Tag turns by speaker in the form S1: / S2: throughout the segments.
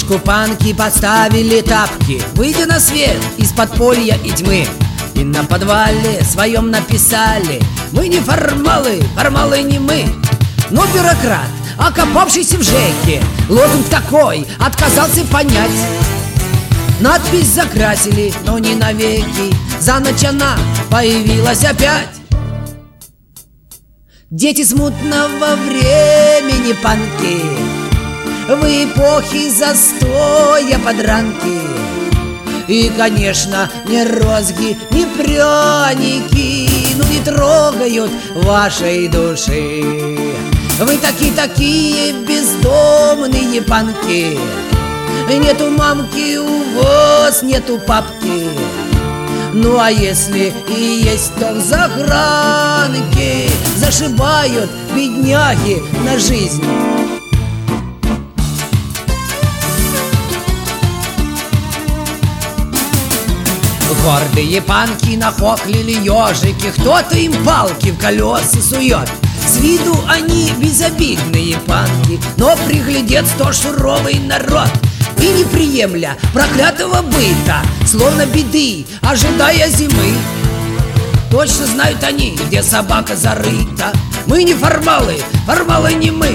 S1: Девушку панки подставили тапки, выйдя на свет из подполья и тьмы. И на подвале своем написали: мы не формалы, формалы не мы. Но бюрократ, окопавшийся в ЖЭКе, лозунг такой отказался понять. Надпись закрасили, но не навеки, за ночь она появилась опять. Дети смутного времени панки, в эпохе застоя подранки. И, конечно, ни розги, ни пряники, ну не трогают вашей души. Вы такие бездомные панки. Нету мамки у вас, нету папки. Ну а если и есть, то в загранке зашибают бедняги на жизнь. Гордые панки нахохлили ежики, кто-то им палки в колеса сует. С виду они безобидные панки, но приглядец то суровый народ. И не приемля проклятого быта, словно беды, ожидая зимы. Точно знают они, где собака зарыта. Мы не формалы, формалы не мы.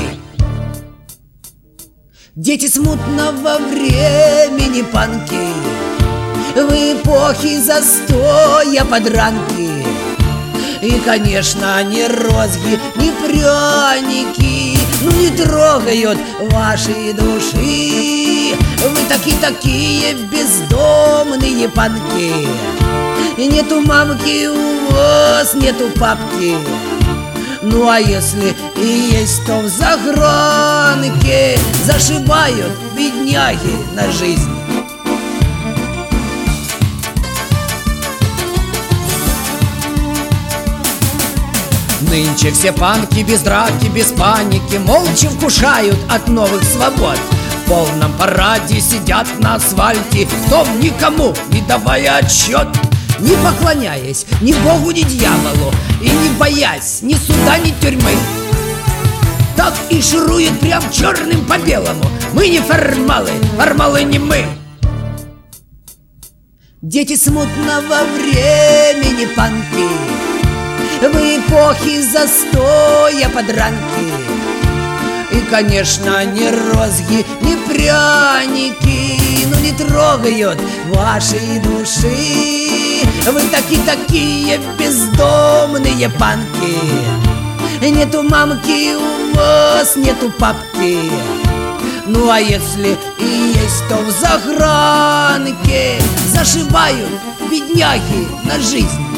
S1: Дети смутного времени панки, в эпохе застоя подранки. И, конечно, ни розги, ни пряники, ну не трогают вашей души. Вы такие бездомные панки. Нету мамки у вас, нету папки. Ну а если и есть, то в загранке зашибают бедняги на жизнь. Нынче все панки без драки, без паники молча вкушают от новых свобод. В полном параде сидят на асфальте, том никому не давая отчет. Не поклоняясь ни богу, ни дьяволу, и не боясь ни суда, ни тюрьмы. Так и ширует прям черным по белому: мы не формалы, формалы не мы. Дети смутного времени панки, в эпохе застоя подранки. И, конечно, ни розги, ни пряники, ну не трогают вашей души. Вы такие бездомные панки. Нету мамки у вас, нету папки. Ну а если и есть, то в загранке зашибают бедняги на жизнь.